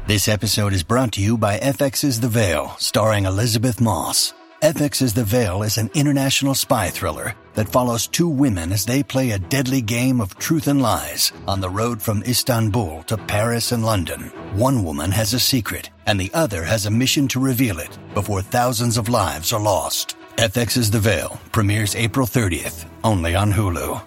This episode is brought to you by FX's The Veil, starring Elizabeth Moss. FX's The Veil is an international spy thriller that follows two women as they play a deadly game of truth and lies on the road from Istanbul to Paris and London. One woman has a secret, and the other has a mission to reveal it before thousands of lives are lost. FX's The Veil premieres April 30th, only on Hulu.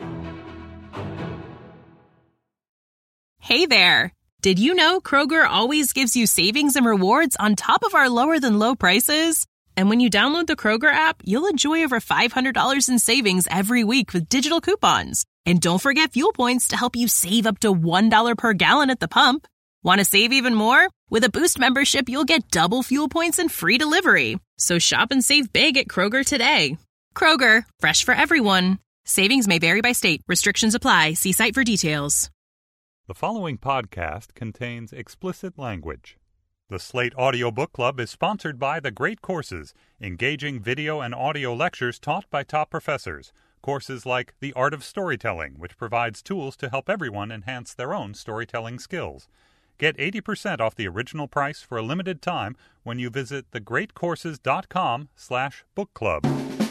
Hey there! Did you know Kroger always gives you savings and rewards on top of our lower-than-low prices? And when you download the Kroger app, you'll enjoy over $500 in savings every week with digital coupons. And don't forget fuel points to help you save up to $1 per gallon at the pump. Want to save even more? With a Boost membership, you'll get double fuel points and free delivery. So shop and save big at Kroger today. Kroger, fresh for everyone. Savings may vary by state. Restrictions apply. See site for details. The following podcast contains explicit language. The Slate Audio Book Club is sponsored by The Great Courses, engaging video and audio lectures taught by top professors. Courses like The Art of Storytelling, which provides tools to help everyone enhance their own storytelling skills. Get 80% off the original price for a limited time when you visit thegreatcourses.com/book club.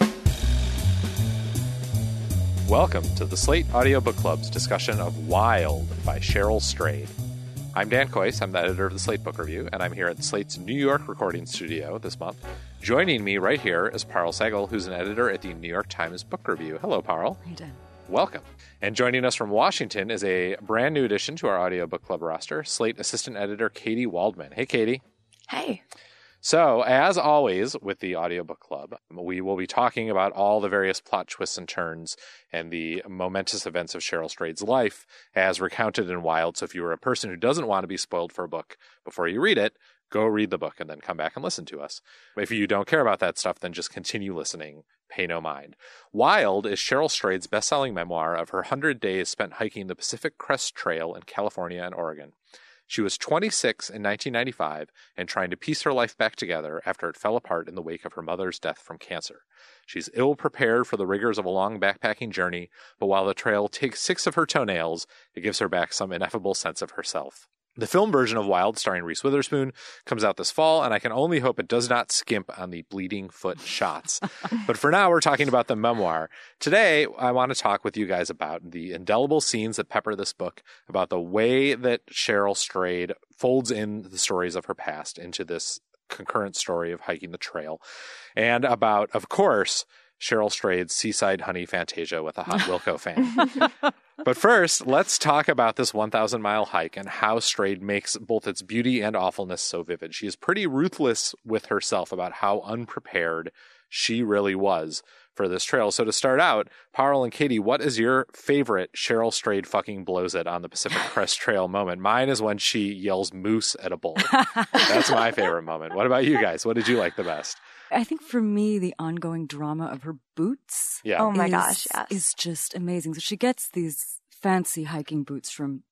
Welcome to the Slate Audio Book Club's discussion of Wild by Cheryl Strayed. I'm Dan Coyce, I'm the editor of the Slate Book Review, and I'm here at Slate's New York recording studio this month. Joining me right here is Parul Sehgal, who's an editor at the New York Times Book Review. Hello, Parul. Hey, Dan. Welcome. And joining us from Washington is a brand new addition to our Audio Book Club roster, Slate assistant editor Katie Waldman. Hey, Katie. Hey. So, as always with the Audiobook Club, we will be talking about all the various plot twists and turns and the momentous events of Cheryl Strayed's life as recounted in Wild. So if you are a person who doesn't want to be spoiled for a book before you read it, go read the book and then come back and listen to us. If you don't care about that stuff, then just continue listening. Pay no mind. Wild is Cheryl Strayed's best-selling memoir of her 100 days spent hiking the Pacific Crest Trail in California and Oregon. She was 26 in 1995 and trying to piece her life back together after it fell apart in the wake of her mother's death from cancer. She's ill-prepared for the rigors of a long backpacking journey, but while the trail takes 6 of her toenails, it gives her back some ineffable sense of herself. The film version of Wild, starring Reese Witherspoon, comes out this fall, and I can only hope it does not skimp on the bleeding foot shots. But for now, we're talking about the memoir. Today, I want to talk with you guys about the indelible scenes that pepper this book, about the way that Cheryl Strayed folds in the stories of her past into this concurrent story of hiking the trail, and about, of course, Cheryl Strayed's Seaside Honey Fantasia with a hot Wilco fan. But first, let's talk about this 1,000-mile hike and how Strayed makes both its beauty and awfulness so vivid. She is pretty ruthless with herself about how unprepared she really was for this trail. So to start out, Parul and Katie, what is your favorite Cheryl Strayed fucking blows it on the Pacific Crest Trail moment? Mine is when she yells moose at a bull. That's my favorite moment. What about you guys? What did you like the best? I think for me, the ongoing drama of her boots yeah. Oh my gosh, yes. is just amazing. So she gets these fancy hiking boots from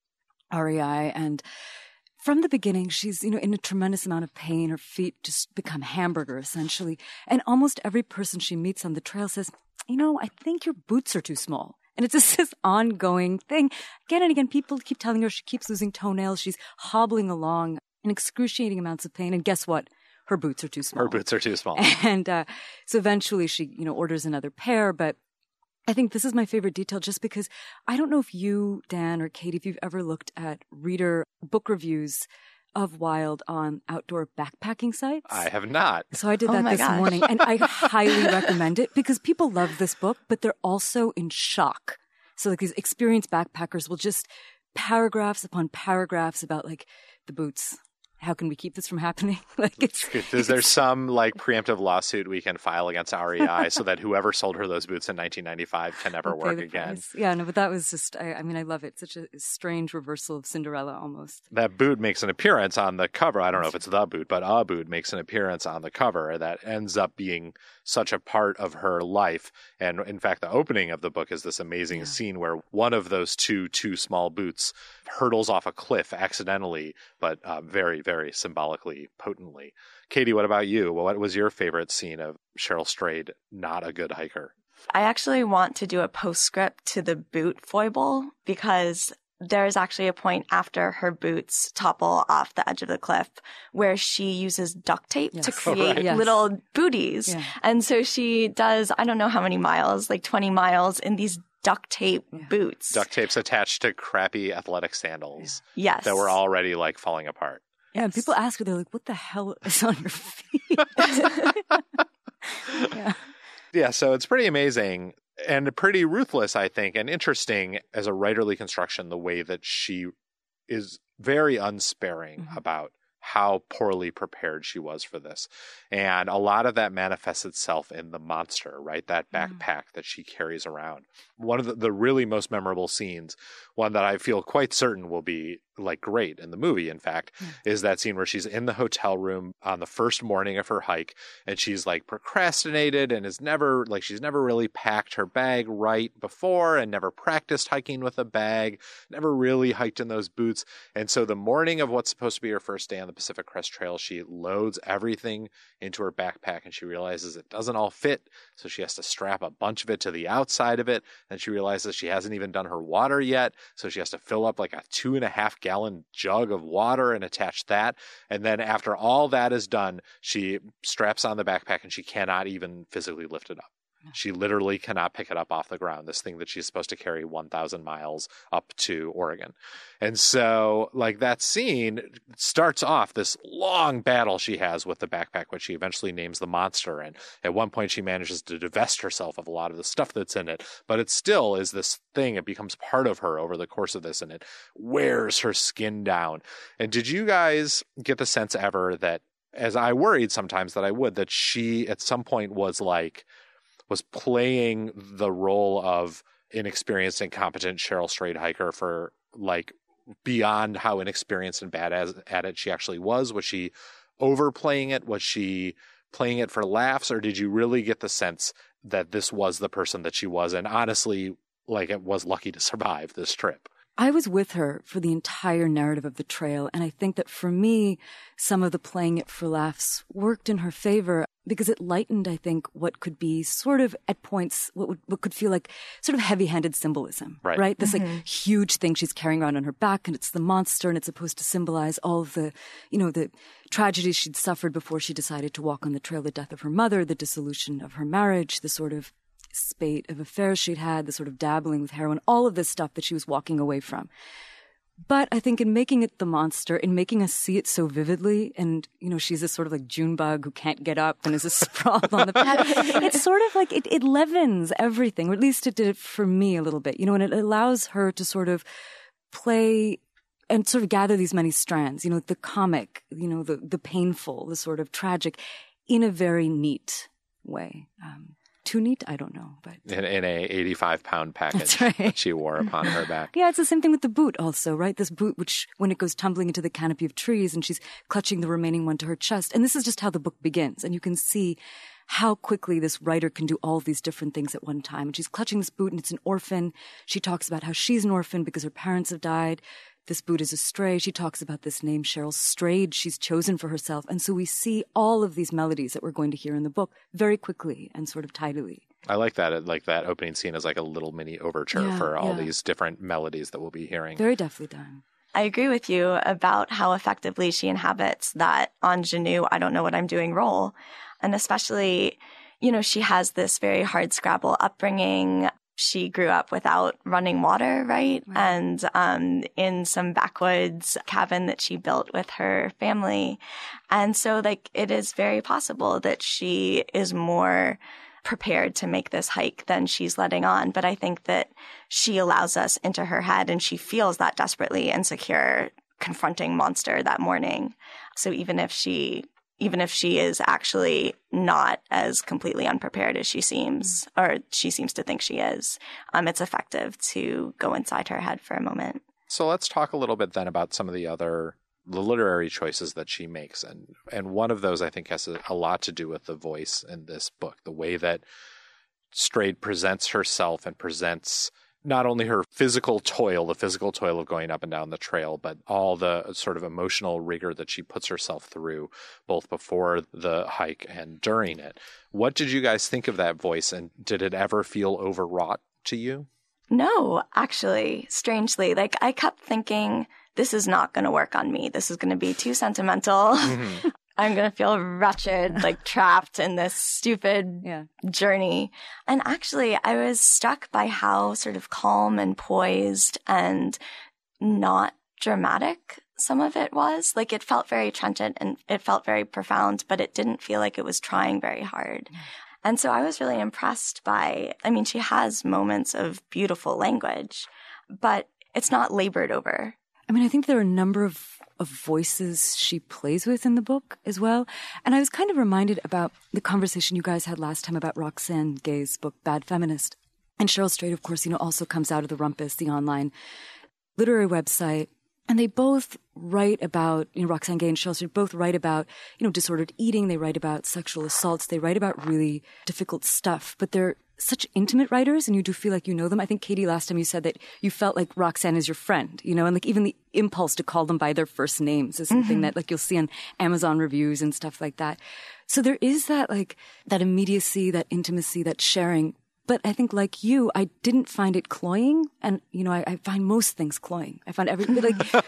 REI, and from the beginning, she's, in a tremendous amount of pain. Her feet just become hamburger, essentially. And almost every person she meets on the trail says, I think your boots are too small. And it's just this ongoing thing. Again and again, people keep telling her she keeps losing toenails. She's hobbling along in excruciating amounts of pain. And guess what? Her boots are too small. Her boots are too small. And so eventually she, orders another pair. But I think this is my favorite detail just because I don't know if you, Dan or Katie, if you've ever looked at reader book reviews of Wild on outdoor backpacking sites. I have not. So I did that this morning, and I highly recommend it because people love this book, but they're also in shock. So like these experienced backpackers will just paragraphs upon paragraphs about like the boots. How can we keep this from happening? Is there some preemptive lawsuit we can file against REI so that whoever sold her those boots in 1995 can never work again? Price. Yeah, no, but that was just, I love it. Such a strange reversal of Cinderella almost. That boot makes an appearance on the cover. I don't know if it's the boot, but a boot makes an appearance on the cover that ends up being such a part of her life. And in fact, the opening of the book is this amazing scene where one of those two small boots hurdles off a cliff accidentally, but very, very symbolically, potently. Katie, what about you? What was your favorite scene of Cheryl Strayed, not a good hiker? I actually want to do a postscript to the boot foible because there's actually a point after her boots topple off the edge of the cliff where she uses duct tape to create little booties. Yeah. And so she does, I don't know how many miles, like 20 miles in these duct tape boots. Duct tape's attached to crappy athletic sandals. Yes. That were already like falling apart. Yeah, and people ask her, they're like, what the hell is on your feet? Yeah, so it's pretty amazing and pretty ruthless, I think, and interesting as a writerly construction, the way that she is very unsparing about how poorly prepared she was for this. And a lot of that manifests itself in the monster, right? That backpack that she carries around. One of the really most memorable scenes, one that I feel quite certain will be like great in the movie, in fact, is that scene where she's in the hotel room on the first morning of her hike and she's like procrastinated and she's never really packed her bag right before and never practiced hiking with a bag, never really hiked in those boots. And so the morning of what's supposed to be her first day on the Pacific Crest Trail, she loads everything into her backpack and she realizes it doesn't all fit. So she has to strap a bunch of it to the outside of it. And she realizes she hasn't even done her water yet. So she has to fill up like a 2.5-gallon jug of water and attach that. And then after all that is done, she straps on the backpack and she cannot even physically lift it up. She literally cannot pick it up off the ground, this thing that she's supposed to carry 1,000 miles up to Oregon. And so, like, that scene starts off this long battle she has with the backpack, which she eventually names the monster. And at one point, she manages to divest herself of a lot of the stuff that's in it. But it still is this thing. It becomes part of her over the course of this, and it wears her skin down. And did you guys get the sense ever that, as I worried sometimes that I would, that she at some point was playing the role of inexperienced, incompetent Cheryl Strayed hiker for like beyond how inexperienced and bad at it she actually was? Was she overplaying it? Was she playing it for laughs? Or did you really get the sense that this was the person that she was? And honestly, like, it was lucky to survive this trip. I was with her for the entire narrative of the trail, and I think that for me, some of the playing it for laughs worked in her favor because it lightened, I think, what could be sort of at points what could feel like sort of heavy-handed symbolism, right? This like huge thing she's carrying around on her back, and it's the monster, and it's supposed to symbolize all of the, the tragedies she'd suffered before she decided to walk on the trail: the death of her mother, the dissolution of her marriage, the sort of spate of affairs she'd had, the sort of dabbling with heroin, all of this stuff that she was walking away from. But I think in making it the monster, in making us see it so vividly, and, she's this sort of like June bug who can't get up and is a sprawl on the path, it's sort of like it leavens everything, or at least it did it for me a little bit, and it allows her to sort of play and sort of gather these many strands, the comic, the painful, the sort of tragic, in a very neat way. Too neat? I don't know. But in a 85-pound package that she wore upon her back. Yeah, it's the same thing with the boot also, right? This boot, which when it goes tumbling into the canopy of trees and she's clutching the remaining one to her chest. And this is just how the book begins. And you can see how quickly this writer can do all these different things at one time. And she's clutching this boot, and it's an orphan. She talks about how she's an orphan because her parents have died. This boot is a stray. She talks about this name, Cheryl Strayed, she's chosen for herself. And so we see all of these melodies that we're going to hear in the book very quickly and sort of tidily. I like that. Like that opening scene is like a little mini overture for all these different melodies that we'll be hearing. Very deftly done. I agree with you about how effectively she inhabits that ingenue, I don't know what I'm doing role. And especially, she has this very hard scrabble upbringing. She grew up without running water, right? And in some backwoods cabin that she built with her family. And so, it is very possible that she is more prepared to make this hike than she's letting on. But I think that she allows us into her head, and she feels that desperately insecure, confronting monster that morning. So even if she is actually not as completely unprepared as she seems, or she seems to think she is, it's effective to go inside her head for a moment. So let's talk a little bit then about some of the literary choices that she makes. And one of those, I think, has a lot to do with the voice in this book, the way that Strayed presents herself and presents not only her physical toil, the physical toil of going up and down the trail, but all the sort of emotional rigor that she puts herself through, both before the hike and during it. What did you guys think of that voice, and did it ever feel overwrought to you? No, actually, strangely. Like, I kept thinking, this is not going to work on me. This is going to be too sentimental. Mm-hmm. I'm going to feel wretched, like trapped in this stupid journey. And actually, I was struck by how sort of calm and poised and not dramatic some of it was. Like, it felt very trenchant and it felt very profound, but it didn't feel like it was trying very hard. And so I was really impressed by, I mean, she has moments of beautiful language, but it's not labored over. I mean, I think there are a number of voices she plays with in the book as well. And I was kind of reminded about the conversation you guys had last time about Roxane Gay's book, Bad Feminist. And Cheryl Strayed, of course, also comes out of the Rumpus, the online literary website. And they both write about, Roxane Gay and Cheryl Strayed both write about, disordered eating. They write about sexual assaults. They write about really difficult stuff. But they're such intimate writers, and you do feel like you know them. I think, Katie, last time you said that you felt like Roxane is your friend, and like even the impulse to call them by their first names is something that like you'll see on Amazon reviews and stuff like that. So there is that like that immediacy, that intimacy, that sharing. But I think, like you, I didn't find it cloying, and I find most things cloying. I find everything but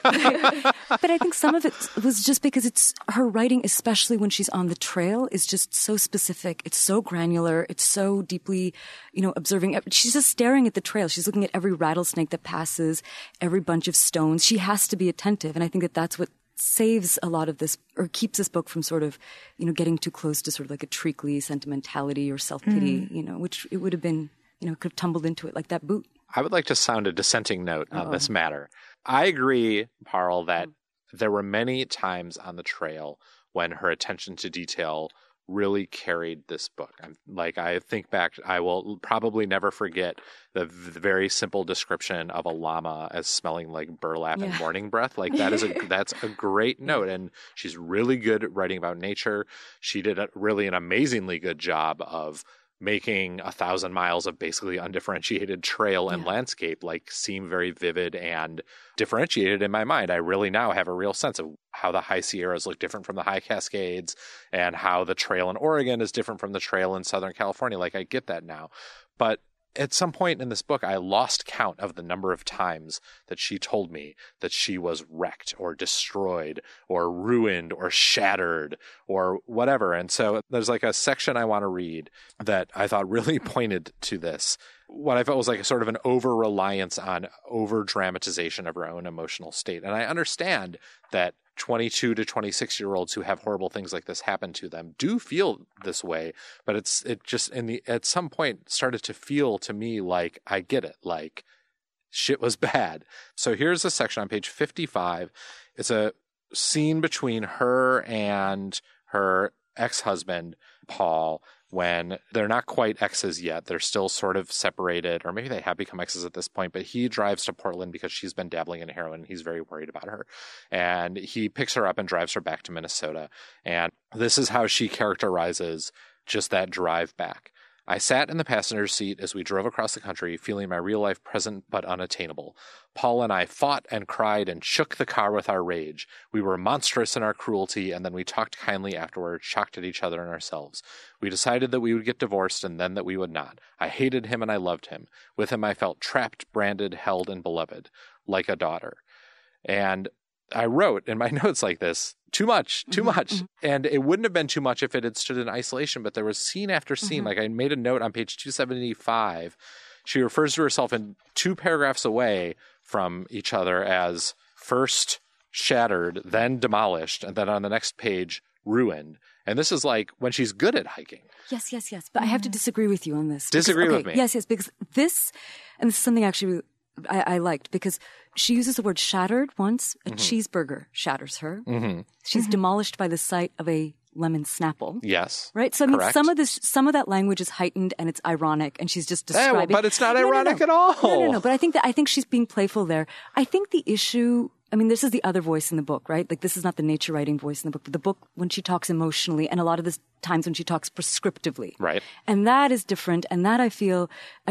I think some of it was just because it's her writing, especially when she's on the trail, is just so specific. It's so granular. It's so deeply, observing. She's just staring at the trail. She's looking at every rattlesnake that passes, every bunch of stones. She has to be attentive, and I think that that's what saves a lot of this, or keeps this book from sort of, getting too close to sort of like a treacly sentimentality or self-pity, which it would have been, could have tumbled into it like that boot. I would like to sound a dissenting note on this matter. I agree, Parle, that there were many times on the trail when her attention to detail really carried this book. I think back, I will probably never forget the very simple description of a llama as smelling like burlap and morning breath. Like that's a great note. And she's really good at writing about nature. She did an amazingly good job of making 1,000 miles of basically undifferentiated trail and landscape seem very vivid and differentiated in my mind. I really now have a real sense of how the high Sierras look different from the high Cascades and how the trail in Oregon is different from the trail in Southern California. I get that now. But at some point in this book, I lost count of the number of times that she told me that she was wrecked or destroyed or ruined or shattered or whatever. And so there's a section I want to read that I thought really pointed to this. What I felt was a sort of an over-reliance on over-dramatization of her own emotional state. And I understand that 22 to 26-year-olds who have horrible things like this happen to them do feel this way, but it just at some point started to feel to me like I get it, like shit was bad. So here's a section on page 55. It's a scene between her and her ex-husband, Paul, when they're not quite exes yet. They're still sort of separated, or maybe they have become exes at this point, but he drives to Portland because she's been dabbling in heroin and he's very worried about her. And he picks her up and drives her back to Minnesota. And this is how she characterizes just that drive back. I sat in the passenger seat as we drove across the country, feeling my real life present but unattainable. Paul and I fought and cried and shook the car with our rage. We were monstrous in our cruelty, and then we talked kindly afterward, shocked at each other and ourselves. We decided that we would get divorced and then that we would not. I hated him and I loved him. With him I felt trapped, branded, held, and beloved, like a daughter. And I wrote in my notes like this, too much. And it wouldn't have been too much if it had stood in isolation, but there was scene after scene. I made a note on page 275. She refers to herself in 2 paragraphs away from each other as first shattered, then demolished, and then on the next page, ruined. And this is when she's good at hiking. Yes. But I have to disagree with you on this. Disagree with me. Yes, because this is something actually I liked, because she uses the word shattered once. A cheeseburger shatters her. She's demolished by the sight of a lemon Snapple. Yes. Right? So, I mean, some of that language is heightened and it's ironic, and she's just describing. But it's not ironic at all. No. But I think she's being playful there. I think the issue, I mean, this is the other voice in the book, right? This is not the nature writing voice in the book, but the book when she talks emotionally, and a lot of the times when she talks prescriptively. Right. And that is different. And that I feel, again,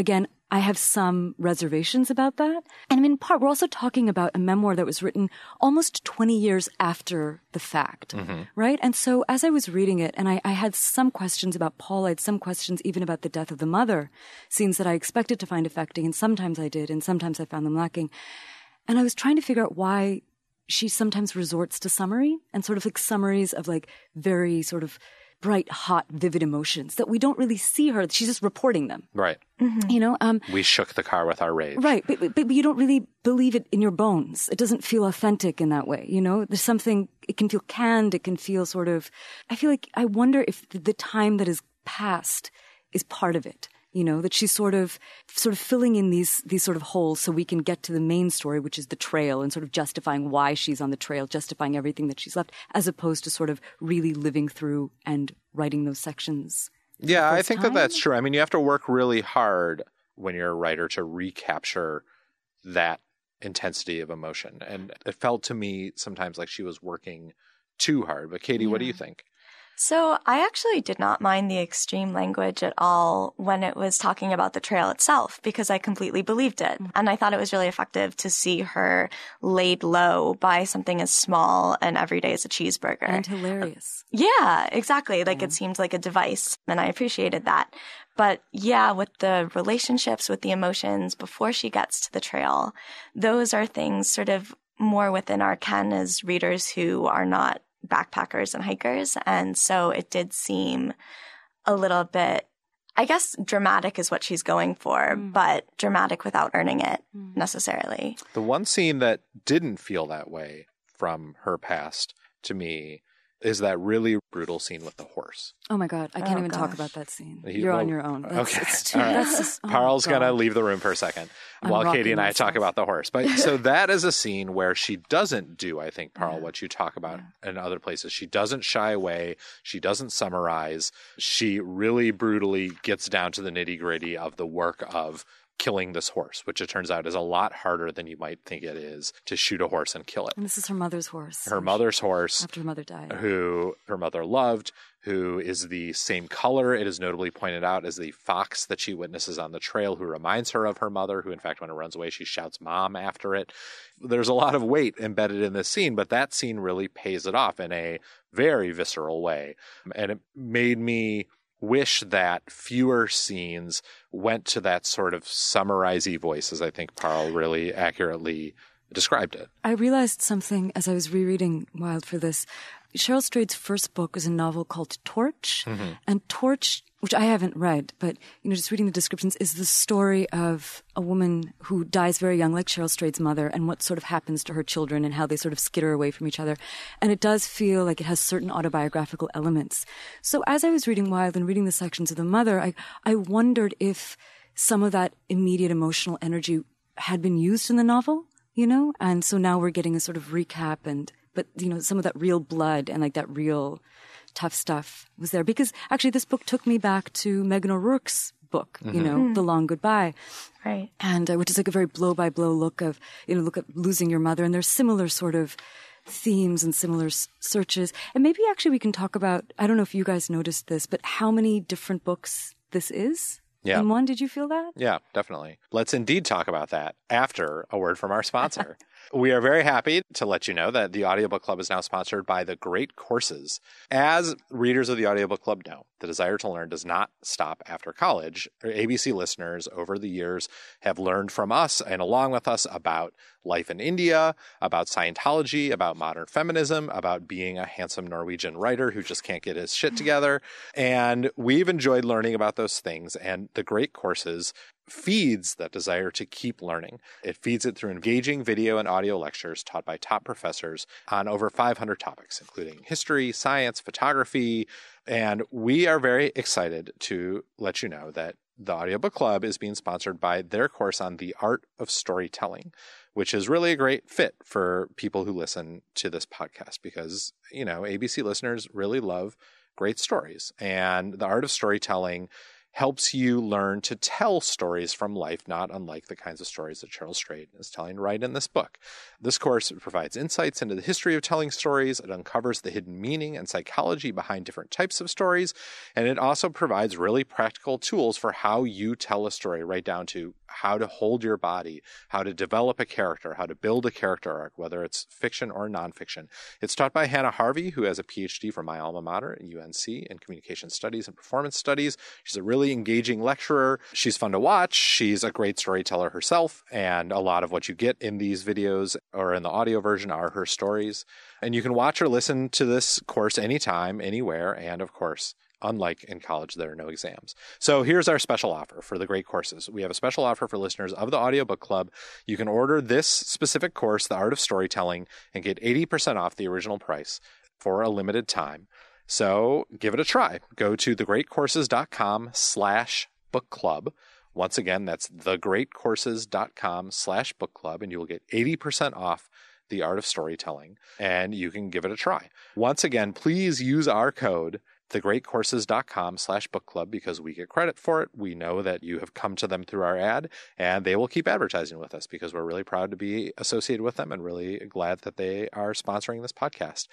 I have some reservations about that. And in part, we're also talking about a memoir that was written almost 20 years after the fact, right? And so as I was reading it, and I had some questions about Paul, I had some questions even about the death of the mother, scenes that I expected to find affecting, and sometimes I did, and sometimes I found them lacking. And I was trying to figure out why she sometimes resorts to summary, and sort of like summaries of like very sort of bright, hot, vivid emotions that we don't really see her. She's just reporting them. Right. You know? We shook the car with our rage. Right. But you don't really believe it in your bones. It doesn't feel authentic in that way. You know, there's something, it can feel canned. It can feel sort of, I feel like, I wonder if the time that has passed is part of it. You know, that she's sort of filling in these sort of holes so we can get to the main story, which is the trail, and sort of justifying why she's on the trail, justifying everything that she's left, as opposed to sort of really living through and writing those sections. Yeah, I think that that's true. I mean, you have to work really hard when you're a writer to recapture that intensity of emotion. And it felt to me sometimes like she was working too hard. But Katie, what do you think? So I actually did not mind the extreme language at all when it was talking about the trail itself, because I completely believed it. And I thought it was really effective to see her laid low by something as small and everyday as a cheeseburger. And hilarious. Yeah, exactly. Like it seemed like a device, and I appreciated that. But yeah, with the relationships, with the emotions before she gets to the trail, those are things sort of more within our ken as readers who are not backpackers and hikers. And so it did seem a little bit, I guess dramatic is what she's going for, but dramatic without earning it necessarily. The one scene that didn't feel that way from her past to me is that really brutal scene with the horse. Oh my God. I can't even talk about that scene. You're on your own. Okay. It's too, right. That's just, Parl's going to leave the room for a second while Katie and I talk about the horse. But so that is a scene where she doesn't do, I think, Parl, what you talk about in other places. She doesn't shy away. She doesn't summarize. She really brutally gets down to the nitty-gritty of the work of killing this horse, which it turns out is a lot harder than you might think it is to shoot a horse and kill it. And this is her mother's horse. Her mother's horse. After her mother died. Who her mother loved, who is the same color, it is notably pointed out, as the fox that she witnesses on the trail, who reminds her of her mother, who in fact when it runs away she shouts mom after it. There's a lot of weight embedded in this scene, but that scene really pays it off in a very visceral way. And it made me wish that fewer scenes went to that sort of summarizey voice, as I think Parl really accurately described it. I realized something as I was rereading Wilde for this. Cheryl Strayed's first book is a novel called Torch. And Torch, which I haven't read, but, you know, just reading the descriptions, is the story of a woman who dies very young, like Cheryl Strayed's mother, and what sort of happens to her children and how they sort of skitter away from each other. And it does feel like it has certain autobiographical elements. So as I was reading Wilde and reading the sections of the mother, I wondered if some of that immediate emotional energy had been used in the novel, you know? And so now we're getting a sort of recap but, you know, some of that real blood and like that real tough stuff was there. Because actually this book took me back to Megan O'Rourke's book, you know, The Long Goodbye. Right. And which is like a very blow-by-blow look at losing your mother. And there's similar sort of themes and similar searches. And maybe actually we can talk about, I don't know if you guys noticed this, but how many different books this is? Yeah. In one, did you feel that? Yeah, definitely. Let's indeed talk about that after a word from our sponsor. We are very happy to let you know that the Audiobook Club is now sponsored by The Great Courses. As readers of the Audiobook Club know, the desire to learn does not stop after college. ABC listeners over the years have learned from us and along with us about life in India, about Scientology, about modern feminism, about being a handsome Norwegian writer who just can't get his shit together. And we've enjoyed learning about those things. And The Great Courses feeds that desire to keep learning. It feeds it through engaging video and audio lectures taught by top professors on over 500 topics, including history, science, photography. And we are very excited to let you know that the Audiobook Club is being sponsored by their course on the art of storytelling, which is really a great fit for people who listen to this podcast because, you know, ABC listeners really love great stories. And the art of storytelling helps you learn to tell stories from life, not unlike the kinds of stories that Cheryl Strayed is telling right in this book. This course provides insights into the history of telling stories. It uncovers the hidden meaning and psychology behind different types of stories. And it also provides really practical tools for how you tell a story, right down to how to hold your body, how to develop a character, how to build a character arc, whether it's fiction or nonfiction. It's taught by Hannah Harvey, who has a PhD from my alma mater at UNC in communication studies and performance studies. She's a really engaging lecturer. She's fun to watch. She's a great storyteller herself. And a lot of what you get in these videos or in the audio version are her stories. And you can watch or listen to this course anytime, anywhere. And of course, unlike in college, there are no exams. So here's our special offer for the great courses. We have a special offer for listeners of the Audiobook Club. You can order this specific course, The Art of Storytelling, and get 80% off the original price for a limited time. So give it a try. Go to thegreatcourses.com/book club. Once again, that's thegreatcourses.com/book club, and you will get 80% off The Art of Storytelling, and you can give it a try. Once again, please use our code thegreatcourses.com/book club because we get credit for it. We know that you have come to them through our ad, and they will keep advertising with us because we're really proud to be associated with them and really glad that they are sponsoring this podcast.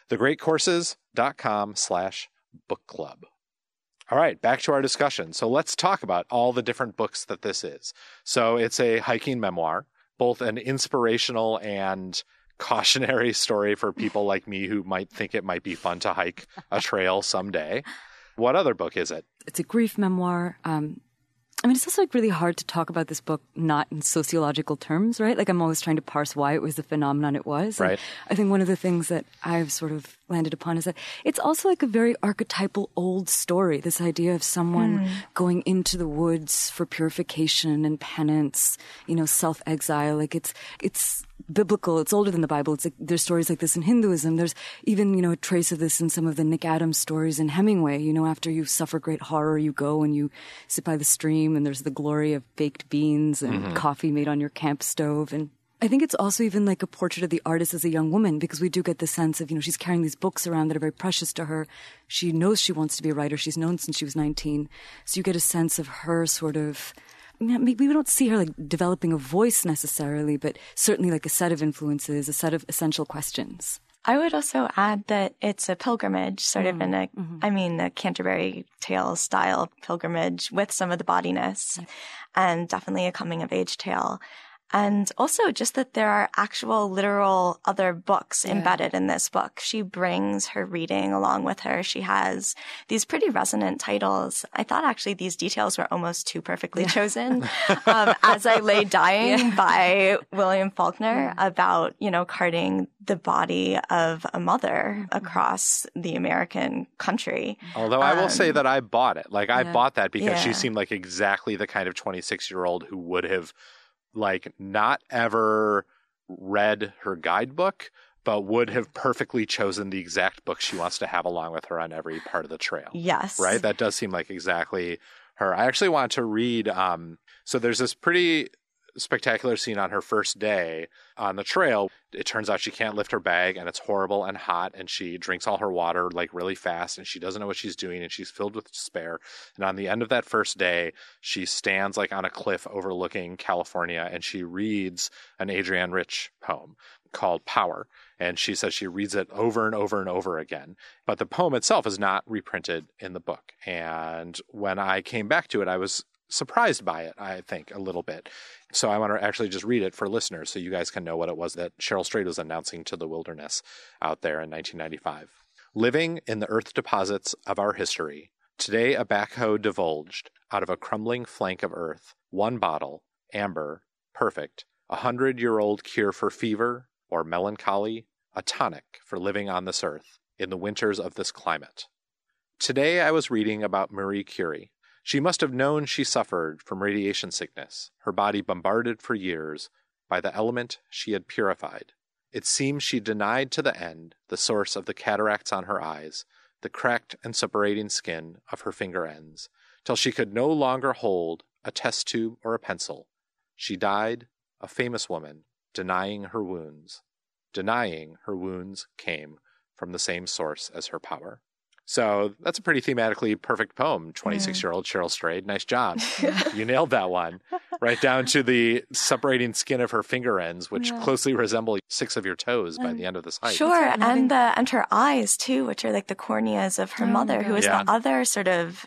thegreatcourses.com/book club. All right, back to our discussion. So let's talk about all the different books that this is. So it's a hiking memoir, both an inspirational and cautionary story for people like me who might think it might be fun to hike a trail someday. What other book is it? It's a grief memoir. It's also really hard to talk about this book not in sociological terms, right? I'm always trying to parse why it was the phenomenon it was. Right. And I think one of the things that I've sort of landed upon is that it's also a very archetypal old story, this idea of someone going into the woods for purification and penance, self-exile. It's biblical. It's older than the Bible. There's stories like this in Hinduism. There's even, a trace of this in some of the Nick Adams stories in Hemingway. After you suffer great horror, you go and you sit by the stream and there's the glory of baked beans and coffee made on your camp stove. And I think it's also even like a portrait of the artist as a young woman, because we do get the sense of, she's carrying these books around that are very precious to her. She knows she wants to be a writer. She's known since she was 19. So you get a sense of her sort of, maybe we don't see her developing a voice necessarily, but certainly a set of influences, a set of essential questions. I would also add that it's a pilgrimage, sort of in a Canterbury Tales style pilgrimage with some of the bodiness, and definitely a coming of age tale. And also just that there are actual literal other books embedded in this book. She brings her reading along with her. She has these pretty resonant titles. I thought actually these details were almost too perfectly chosen. As I Lay Dying by William Faulkner, about, carting the body of a mother across the American country. Although I will say that I bought it. I bought that because she seemed like exactly the kind of 26-year-old who would have not ever read her guidebook, but would have perfectly chosen the exact book she wants to have along with her on every part of the trail. Yes. Right? That does seem like exactly her. I actually want to read, so there's this pretty spectacular scene on her first day on the trail. It turns out she can't lift her bag and it's horrible and hot, and she drinks all her water really fast, and she doesn't know what she's doing, and she's filled with despair. And on the end of that first day, she stands on a cliff overlooking California, and she reads an Adrienne Rich poem called Power. And she says she reads it over and over and over again. But the poem itself is not reprinted in the book. And when I came back to it, I was surprised by it, I think, a little bit. So I want to actually just read it for listeners so you guys can know what it was that Cheryl Strayed was announcing to the wilderness out there in 1995. Living in the earth deposits of our history, today a backhoe divulged out of a crumbling flank of earth, one bottle, amber, perfect, 100-year-old cure for fever or melancholy, a tonic for living on this earth in the winters of this climate. Today I was reading about Marie Curie. She must have known she suffered from radiation sickness, her body bombarded for years by the element she had purified. It seems she denied to the end the source of the cataracts on her eyes, the cracked and separating skin of her finger ends, till she could no longer hold a test tube or a pencil. She died, a famous woman, denying her wounds. Denying her wounds came from the same source as her power. So that's a pretty thematically perfect poem, 26-year-old Cheryl Strayed. Nice job. You nailed that one. Right down to the separating skin of her finger ends, which closely resemble 6 of your toes by the end of this hike. Sure, and her eyes, too, which are like the corneas of her mother, who is the other sort of,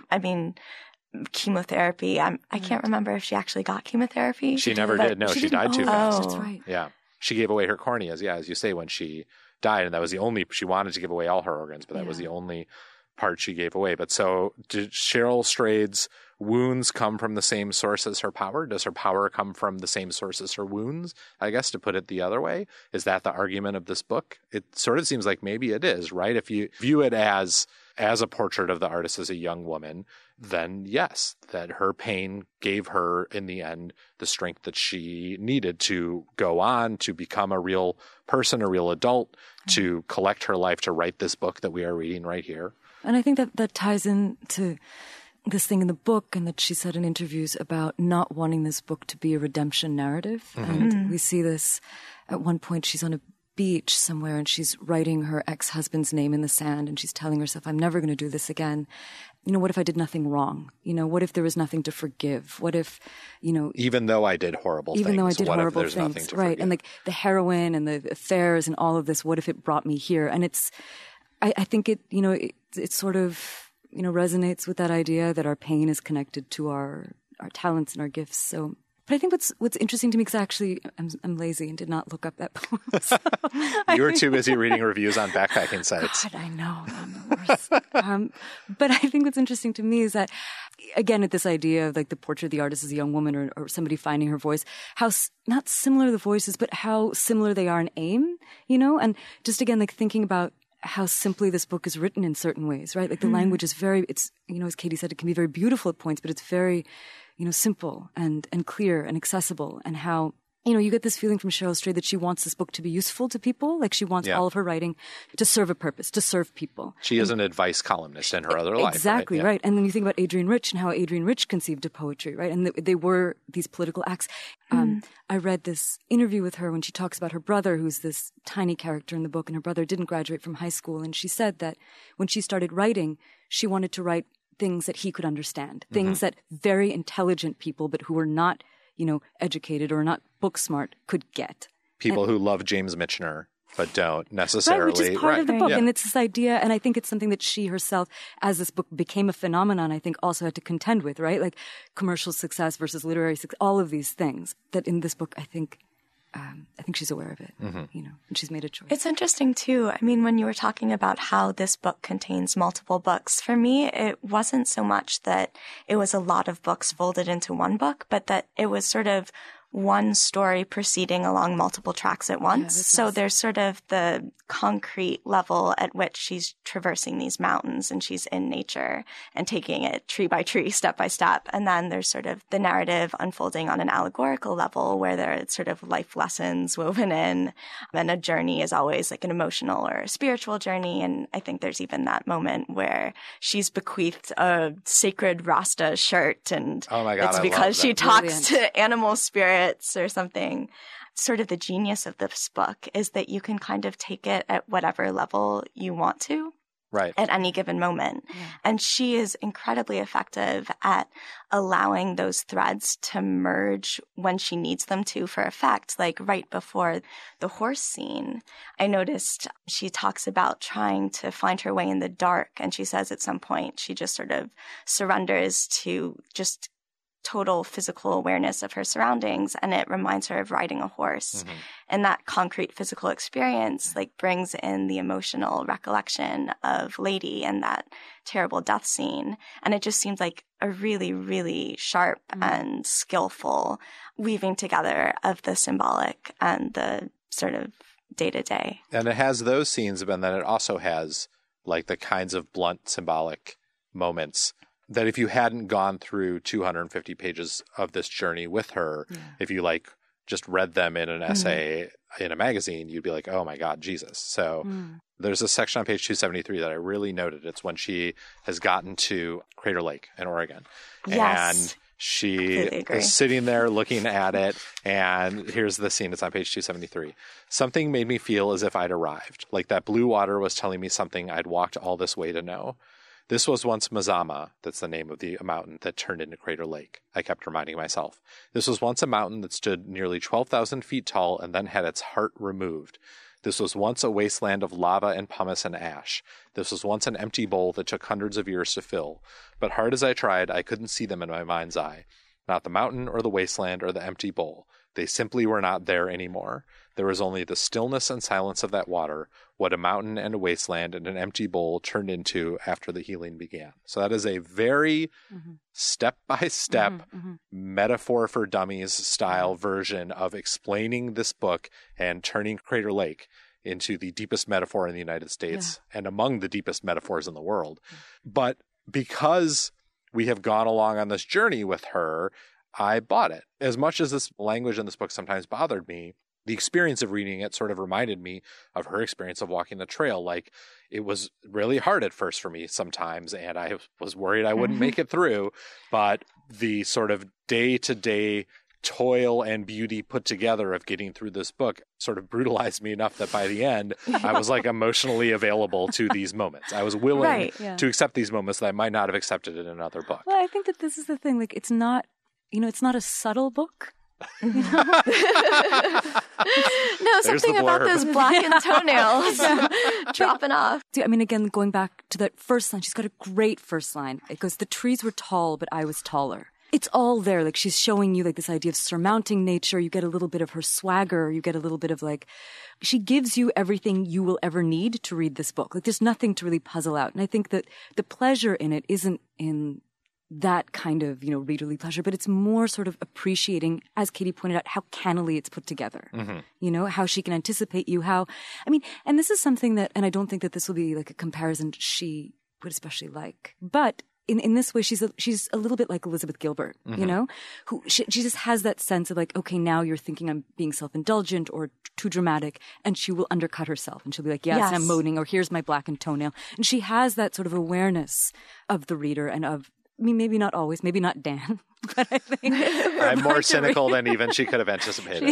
chemotherapy. I can't remember if she actually got chemotherapy. She never did. No, she died too fast. That's right. Yeah. She gave away her corneas, as you say, when she died. And that was the only, she wanted to give away all her organs, but that was the only part she gave away. But so did Cheryl Strayed's wounds come from the same source as her power? Does her power come from the same source as her wounds? I guess, to put it the other way. Is that the argument of this book? It sort of seems like maybe it is, right? If you view it as a portrait of the artist as a young woman, then yes, that her pain gave her, in the end, the strength that she needed to go on, to become a real person, a real adult, to collect her life, to write this book that we are reading right here. And I think that ties into this thing in the book, and that she said in interviews about not wanting this book to be a redemption narrative. And we see this at one point. She's on a beach somewhere and she's writing her ex-husband's name in the sand, and she's telling herself, I'm never going to do this again. What if I did nothing wrong? What if there was nothing to forgive? What if, even though I did horrible things, what if there's nothing to right? forgive? And like the heroin and the affairs and all of this, what if it brought me here? And I think it sort of, resonates with that idea that our pain is connected to our talents and our gifts. So, but I think what's interesting to me, because I'm lazy and did not look up that poem. So you were too busy reading reviews on backpacking sites. God, I know. I'm the worst. But I think what's interesting to me is that, again, at this idea of like the portrait of the artist as a young woman or somebody finding her voice, how not similar the voices, but how similar they are in aim, and just again, like thinking about how simply this book is written in certain ways, right? Like the language is it's, as Katie said, it can be very beautiful at points, but it's very, simple and clear and accessible, and how, you get this feeling from Cheryl Strayed that she wants this book to be useful to people. Like she wants all of her writing to serve a purpose, to serve people. She is an advice columnist in her other life. Exactly, right? And then you think about Adrienne Rich and how Adrienne Rich conceived of poetry, right? And they were these political acts. I read this interview with her when she talks about her brother, who's this tiny character in the book, and her brother didn't graduate from high school. And she said that when she started writing, she wanted to write things that he could understand, things that very intelligent people, but who were not, educated or not book smart, could get. People who love James Michener, but don't necessarily. Right, which is part of the book. Yeah. And it's this idea, and I think it's something that she herself, as this book became a phenomenon, I think also had to contend with, right? Like commercial success versus literary success, all of these things that in this book, I think she's aware of it, and she's made a choice. It's interesting, too. I mean, when you were talking about how this book contains multiple books, for me, it wasn't so much that it was a lot of books folded into one book, but that it was sort of one story proceeding along multiple tracks at once. So there's sort of the concrete level at which she's traversing these mountains and she's in nature and taking it tree by tree, step by step. And then there's sort of the narrative unfolding on an allegorical level where there are sort of life lessons woven in. And a journey is always like an emotional or a spiritual journey. And I think there's even that moment where she's bequeathed a sacred Rasta shirt, and it's because she talks to animal spirits or something. Sort of the genius of this book is that you can kind of take it at whatever level you want to. Right. At any given moment. Yeah. And she is incredibly effective at allowing those threads to merge when she needs them to for effect. Like right before the horse scene, I noticed she talks about trying to find her way in the dark. And she says at some point she just sort of surrenders to just total physical awareness of her surroundings, and it reminds her of riding a horse. And that concrete physical experience like brings in the emotional recollection of Lady and that terrible death scene. And it just seems like a really, really sharp and skillful weaving together of the symbolic and the sort of day-to-day. And it has those scenes, but then it also has like the kinds of blunt symbolic moments that if you hadn't gone through 250 pages of this journey with her, if you like just read them in an essay in a magazine, you'd be like, oh my God, Jesus. So there's a section on page 273 that I really noted. It's when she has gotten to Crater Lake in Oregon. Yes. And She is sitting there looking at it, and here's the scene. It's on page 273. Something made me feel as if I'd arrived, like that blue water was telling me something I'd walked all this way to know. This was once Mazama, that's the name of the mountain that turned into Crater Lake, I kept reminding myself. This was once a mountain that stood nearly 12,000 feet tall and then had its heart removed. This was once a wasteland of lava and pumice and ash. This was once an empty bowl that took hundreds of years to fill. But hard as I tried, I couldn't see them in my mind's eye. Not the mountain or the wasteland or the empty bowl. They simply were not there anymore. There was only the stillness and silence of that water, what a mountain and a wasteland and an empty bowl turned into after the healing began. So that is a very step-by-step metaphor for dummies style version of explaining this book and turning Crater Lake into the deepest metaphor in the United States and among the deepest metaphors in the world. But because we have gone along on this journey with her, I bought it. As much as this language in this book sometimes bothered me, the experience of reading it sort of reminded me of her experience of walking the trail. Like, it was really hard at first for me sometimes, and I was worried I wouldn't make it through. But the sort of day-to-day toil and beauty put together of getting through this book sort of brutalized me enough that by the end, I was like emotionally available to these moments. I was willing to accept these moments that I might not have accepted in another book. Well, I think that this is the thing. Like, it's not, it's not a subtle book. No, something about those blackened toenails dropping off. I mean, again, going back to that first line, she's got a great first line. It goes, the trees were tall, but I was taller. It's all there. Like, she's showing you like this idea of surmounting nature. You get a little bit of her swagger. You get a little bit of like, she gives you everything you will ever need to read this book. Like, there's nothing to really puzzle out. And I think that the pleasure in it isn't in that kind of, readerly pleasure, but it's more sort of appreciating, as Katie pointed out, how cannily it's put together. How she can anticipate you, and this is something that, and I don't think that this will be like a comparison she would especially like, but in this way, she's a little bit like Elizabeth Gilbert, who she just has that sense of like, okay, now you're thinking I'm being self-indulgent or too dramatic, and she will undercut herself, and she'll be like, yes. I'm moaning, or here's my blackened toenail, and she has that sort of awareness of the reader and of, maybe not always, maybe not Dan, but I think I'm more cynical than even she could have anticipated.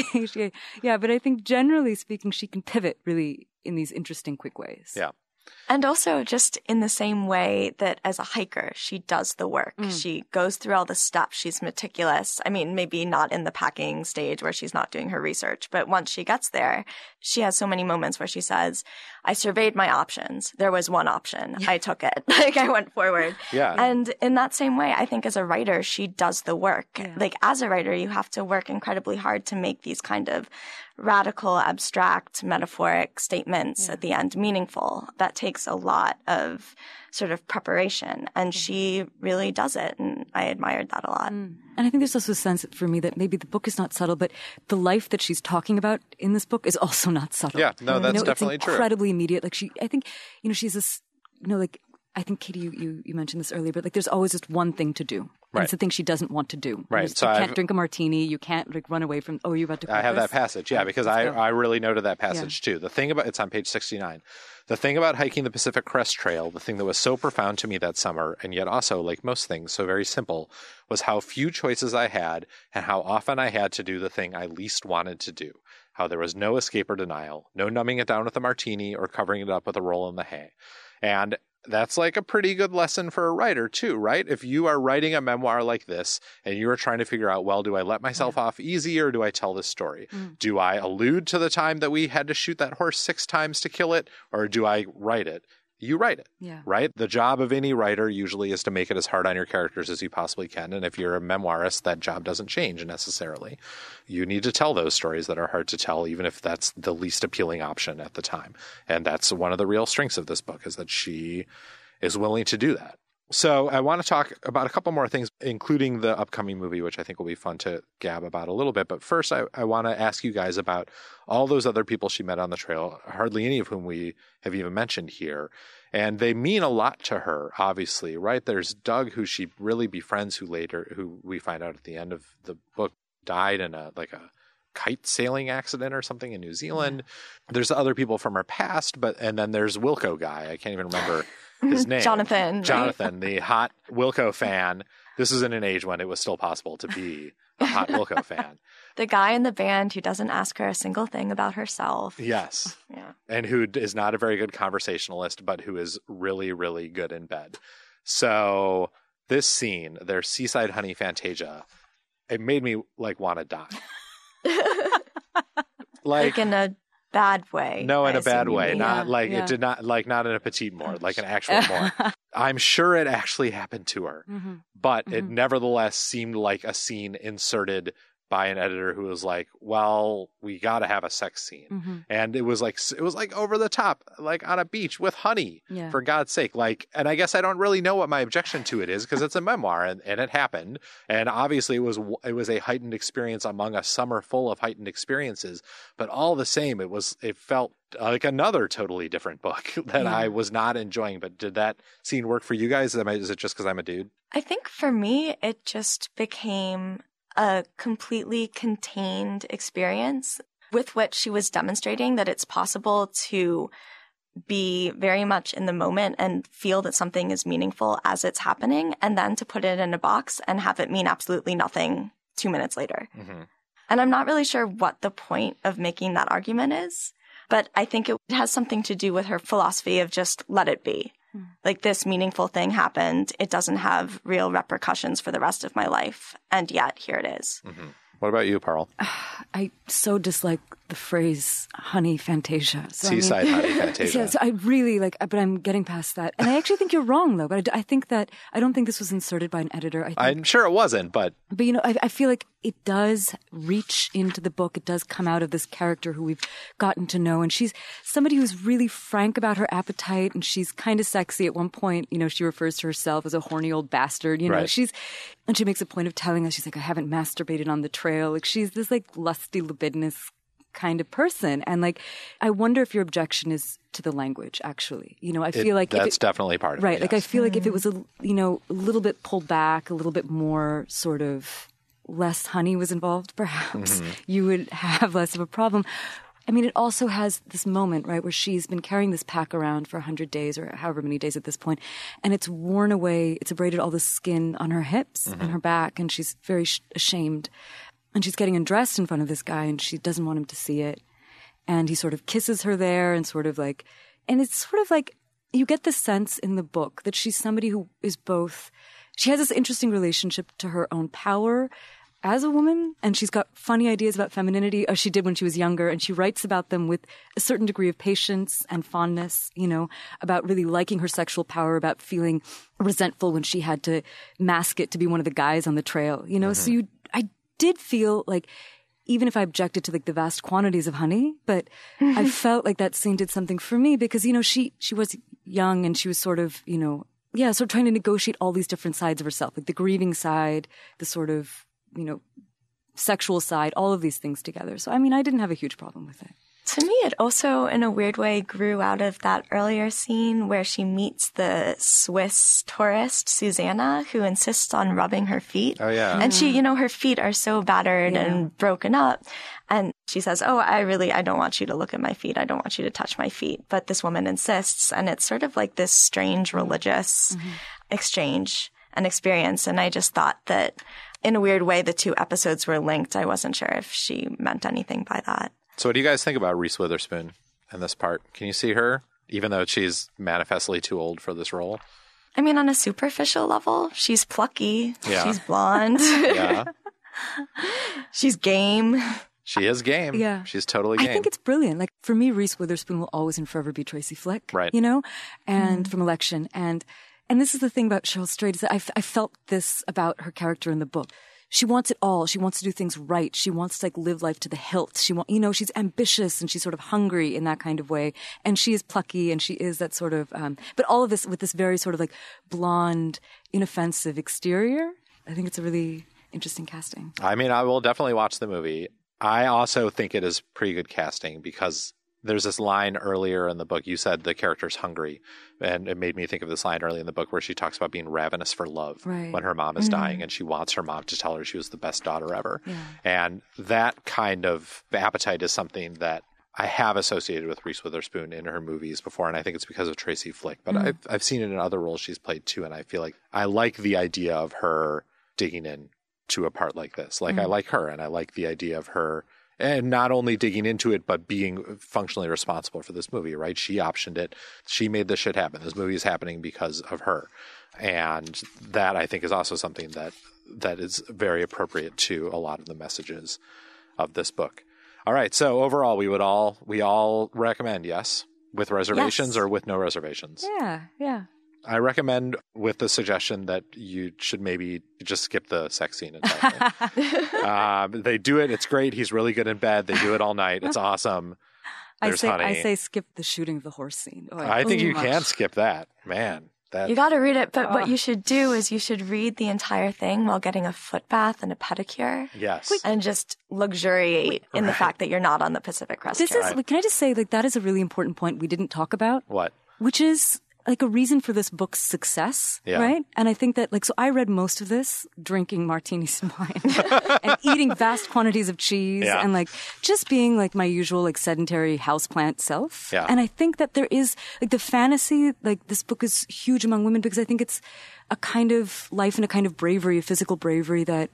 But I think generally speaking, she can pivot really in these interesting, quick ways. Yeah. And also just in the same way that as a hiker, she does the work. She goes through all the steps. She's meticulous. I mean, maybe not in the packing stage where she's not doing her research, but once she gets there, she has so many moments where she says, I surveyed my options. There was one option. I took it. Like, I went forward. Yeah. And in that same way, I think as a writer, she does the work. Yeah. Like, as a writer, you have to work incredibly hard to make these kind of radical, abstract, metaphoric statements at the end meaningful. That takes a lot of sort of preparation, and she really does it, and I admired that a lot. And I think there's also a sense for me that maybe the book is not subtle, but the life that she's talking about in this book is also not subtle. Yeah, no, that's definitely it's true. Incredibly immediate. Like, I think, she's this, like, I think, Katie, you mentioned this earlier, but like, there's always just one thing to do. Right. It's the thing she doesn't want to do. Right. So you can't drink a martini. You can't like run away from, you're about to. I have that passage. Yeah, because I really noted that passage too. The thing about, it's on page 69. The thing about hiking the Pacific Crest Trail, the thing that was so profound to me that summer, and yet also, like most things, so very simple, was how few choices I had and how often I had to do the thing I least wanted to do. How there was no escape or denial, no numbing it down with a martini or covering it up with a roll in the hay. And that's like a pretty good lesson for a writer too, right? If you are writing a memoir like this and you are trying to figure out, well, do I let myself off easy or do I tell this story? Do I allude to the time that we had to shoot that horse 6 times to kill it, or do I write it? You write it, right? The job of any writer usually is to make it as hard on your characters as you possibly can. And if you're a memoirist, that job doesn't change necessarily. You need to tell those stories that are hard to tell, even if that's the least appealing option at the time. And that's one of the real strengths of this book, is that she is willing to do that. So I want to talk about a couple more things, including the upcoming movie, which I think will be fun to gab about a little bit. But first, I want to ask you guys about all those other people she met on the trail, hardly any of whom we have even mentioned here. And they mean a lot to her, obviously, right? There's Doug, who she really befriends, who we find out at the end of the book died in a kite sailing accident or something in New Zealand. There's other people from her past, and then there's Wilco guy. I can't even remember his name. Jonathan, the hot Wilco fan. this is in an age when it was still possible to be a hot Wilco fan. The guy in the band who doesn't ask her a single thing about herself. Yes. Yeah. And who is not a very good conversationalist, but who is really, really good in bed. So this scene, their Seaside Honey Fantasia, it made me want to die. Like in a bad way. No, in I a bad way. mean. Not it did not not in a petite mort, like an actual mort. I'm sure it actually happened to her, but it nevertheless seemed like a scene inserted by an editor who was like, well, we got to have a sex scene. And it was like over the top, like on a beach with honey, for God's sake. And I guess I don't really know what my objection to it is because it's a memoir and it happened. And obviously it was a heightened experience among a summer full of heightened experiences. But all the same, it felt like another totally different book that I was not enjoying. But did that scene work for you guys? Is it just because I'm a dude? I think for me, it just became a completely contained experience with which she was demonstrating that it's possible to be very much in the moment and feel that something is meaningful as it's happening, and then to put it in a box and have it mean absolutely nothing 2 minutes later. And I'm not really sure what the point of making that argument is, but I think it has something to do with her philosophy of just let it be. Like, this meaningful thing happened. It doesn't have real repercussions for the rest of my life. And yet, here it is. What about you, Pearl? I so dislike the phrase honey fantasia. So, Seaside honey fantasia. Yeah, so I really but I'm getting past that. And I actually think you're wrong, though. But I think that, I don't think this was inserted by an editor. I'm sure it wasn't, but I feel like it does reach into the book. It does come out of this character who we've gotten to know. And she's somebody who's really frank about her appetite. And she's kind of sexy. At one point, she refers to herself as a horny old bastard. Right. And she makes a point of telling us, she's like, I haven't masturbated on the trail. Like, she's this lusty, libidinous kind of person. And I wonder if your objection is to the language, actually. I feel like that's definitely part of it. Right. Yes. I feel like if it was a little bit pulled back, a little bit more sort of less honey was involved, perhaps, you would have less of a problem. I mean, it also has this moment, right, where she's been carrying this pack around for 100 days or however many days at this point, and it's worn away. It's abraded all the skin on her hips and her back, and she's very ashamed. And she's getting undressed in front of this guy, and she doesn't want him to see it. And he sort of kisses her there and and it's sort of like, you get the sense in the book that she's somebody who is both, she has this interesting relationship to her own power as a woman, and she's got funny ideas about femininity, as she did when she was younger, and she writes about them with a certain degree of patience and fondness, about really liking her sexual power, about feeling resentful when she had to mask it to be one of the guys on the trail, So I did feel like, even if I objected to the vast quantities of honey, but I felt like that scene did something for me because, she was young and she was sort of, sort of trying to negotiate all these different sides of herself, like the grieving side, the sort of, sexual side, all of these things together. So, I mean, I didn't have a huge problem with it. To me, it also, in a weird way, grew out of that earlier scene where she meets the Swiss tourist, Susanna, who insists on rubbing her feet. Oh, yeah. And she, her feet are so battered and broken up. And she says, I don't want you to look at my feet. I don't want you to touch my feet. But this woman insists. And it's sort of like this strange religious exchange and experience. And I just thought that, in a weird way, the two episodes were linked. I wasn't sure if she meant anything by that. So what do you guys think about Reese Witherspoon in this part? Can you see her, even though she's manifestly too old for this role? I mean, on a superficial level, she's plucky. Yeah. She's blonde. Yeah. She's game. She is game. Yeah. She's totally game. I think it's brilliant. For me, Reese Witherspoon will always and forever be Tracy Flick. Right. And from Election. And this is the thing about Cheryl Strayed, is that I felt this about her character in the book. She wants it all. She wants to do things right. She wants to live life to the hilt. She's ambitious and she's sort of hungry in that kind of way. And she is plucky and she is that sort of, but all of this with this very sort of blonde, inoffensive exterior. I think it's a really interesting casting. I mean, I will definitely watch the movie. I also think it is pretty good casting because there's this line earlier in the book. You said the character's hungry. And it made me think of this line early in the book where she talks about being ravenous for love when her mom is dying and she wants her mom to tell her she was the best daughter ever. Yeah. And that kind of appetite is something that I have associated with Reese Witherspoon in her movies before. And I think it's because of Tracy Flick. But I've seen it in other roles she's played too. And I feel like I like the idea of her digging in to a part like this. Like, I like her, and I like the idea of her, and not only digging into it, but being functionally responsible for this movie, right? She optioned it. She made this shit happen. This movie is happening because of her. And that, I think, is also something that is very appropriate to a lot of the messages of this book. All right. So overall, we all recommend, yes? With reservations or with no reservations? Yeah. I recommend with the suggestion that you should maybe just skip the sex scene entirely. They do it. It's great. He's really good in bed. They do it all night. It's awesome. I say skip the shooting of the horse scene. I think you can skip that. Man. You got to read it, but what you should do is you should read the entire thing while getting a foot bath and a pedicure. Yes. And just luxuriate in the fact that you're not on the Pacific Crest Trail. Can I just say, like, that is a really important point we didn't talk about. What? Which is, like, a reason for this book's success, right? And I think that, like, so I read most of this drinking martinis in wine and eating vast quantities of cheese and, like, just being, like, my usual, like, sedentary houseplant self. Yeah. And I think that there is, like, the fantasy, like, this book is huge among women because I think it's a kind of life and a kind of bravery, a physical bravery that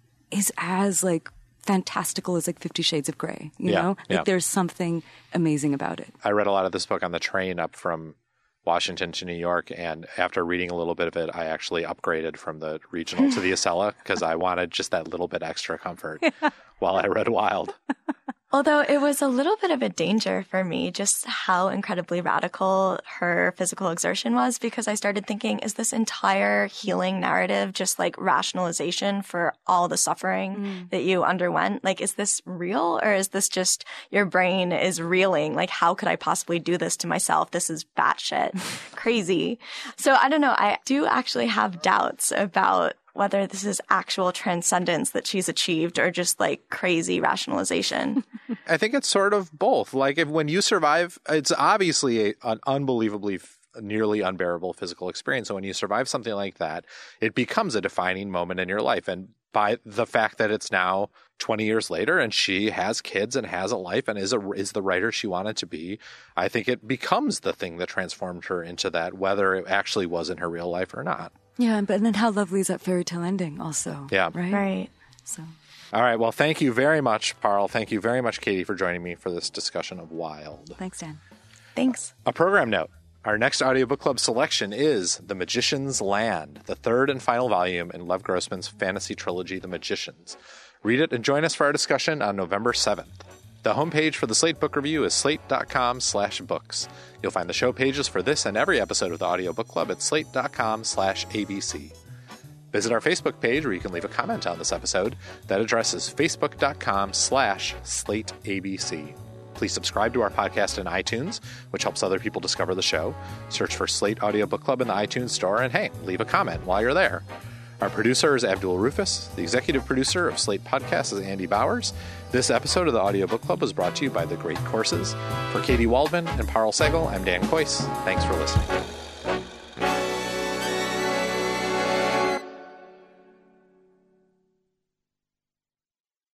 is as, like, fantastical as, like, 50 Shades of Grey, you know? Like, there's something amazing about it. I read a lot of this book on the train up from Washington to New York, and after reading a little bit of it, I actually upgraded from the regional to the Acela because I wanted just that little bit extra comfort while I read Wild. Although it was a little bit of a danger for me, just how incredibly radical her physical exertion was, because I started thinking, is this entire healing narrative just like rationalization for all the suffering that you underwent? Like, is this real, or is this just your brain is reeling? Like, how could I possibly do this to myself? This is batshit crazy. So I don't know. I do actually have doubts about whether this is actual transcendence that she's achieved or just like crazy rationalization. I think it's sort of both. Like, when you survive, it's obviously an unbelievably nearly unbearable physical experience. So when you survive something like that, it becomes a defining moment in your life. And by the fact that it's now 20 years later and she has kids and has a life and is the writer she wanted to be, I think it becomes the thing that transformed her into that, whether it actually was in her real life or not. Yeah, but then how lovely is that fairy tale ending also? Yeah. Right. So. All right. Well, thank you very much, Parl. Thank you very much, Katie, for joining me for this discussion of Wild. Thanks, Dan. Thanks. A program note. Our next audiobook club selection is The Magician's Land, the third and final volume in Lev Grossman's fantasy trilogy, The Magicians. Read it and join us for our discussion on November 7th. The homepage for the Slate Book Review is slate.com/books. You'll find the show pages for this and every episode of the Audiobook Club at slate.com/ABC. Visit our Facebook page where you can leave a comment on this episode. That address is facebook.com/slateabc. Please subscribe to our podcast in iTunes, which helps other people discover the show. Search for Slate Audiobook Club in the iTunes store, and hey, leave a comment while you're there. Our producer is Abdul Rufus. The executive producer of Slate Podcast is Andy Bowers. This episode of the Audiobook Club was brought to you by The Great Courses. For Katie Waldman and Parl Segel, I'm Dan Kois. Thanks for listening.